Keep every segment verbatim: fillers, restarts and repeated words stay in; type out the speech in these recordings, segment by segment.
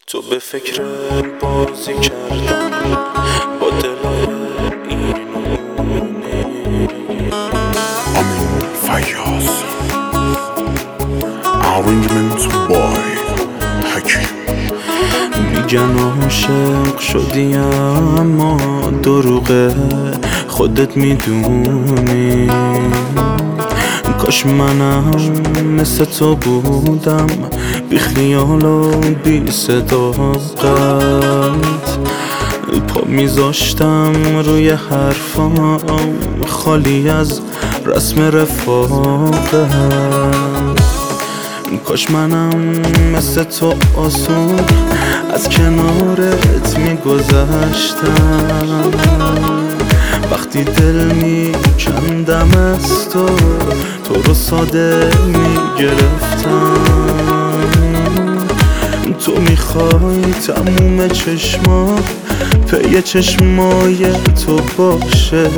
تو به فکر بازی کردن با دلای اینونه. امین فیاض Arrangement boy حکیم. میگن عاشق شدی اما دروغه، خودت میدونی. کاش منم مثل تو بودم، بی خیال و بی صداقت، پا میذاشتم روی حرفام خالی از رسم رفاقت. کاش منم مثل تو آسون از کنارت میگذشتم، وقتی دل میکندم از تو تو رو ساده میگرفتم. تو میخوای تموم چشما پی چشمای تو باشه،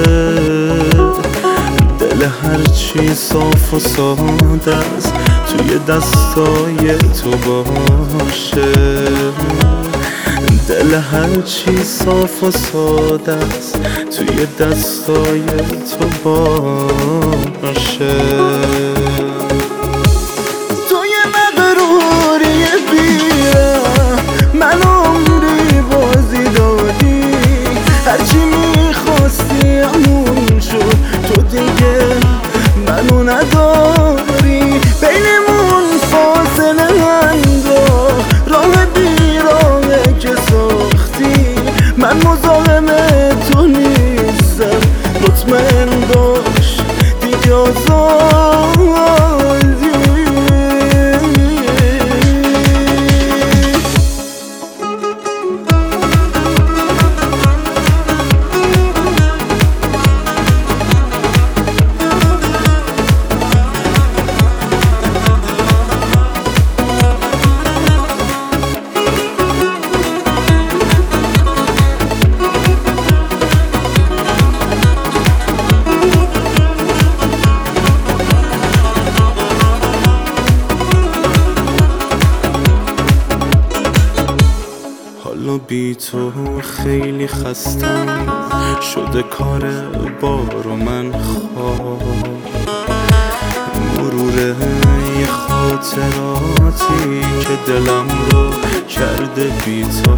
دل هرچی صاف و ساده است توی دستای تو باشه. دل هرچی صاف و ساده است توی دستای تو باشه. توی مغروری بیره من عمری بازی دادی، هرچی میخواستی همون شد، تو دیگه منو نداری. بینمون فاصله انداخت راه بیراهه که ساختی، من مزاحم تو نیستم، مطمئن باش دیگه آزادی. حالا بی تو خیلی خستم شده کار بار و من خواب، مرور یه خاطراتی که دلم رو کرده بی تو.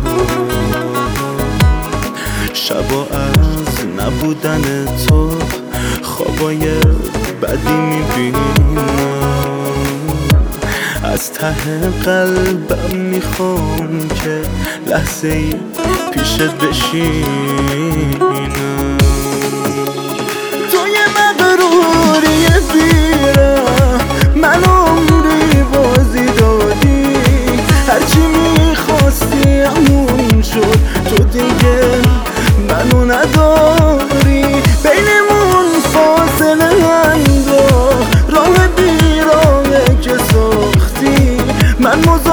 شبا از نبودن تو خوابای بدی میبینم، از ته قلبم میخوام که لحظه ای پیشت بشینم. توی مغروری بیره من عمری بازی دادی، هرچی میخواستی همون شد، تو دیگه منو نداری. بینمون فاصله انداخت راه بیراهه که ساختی، من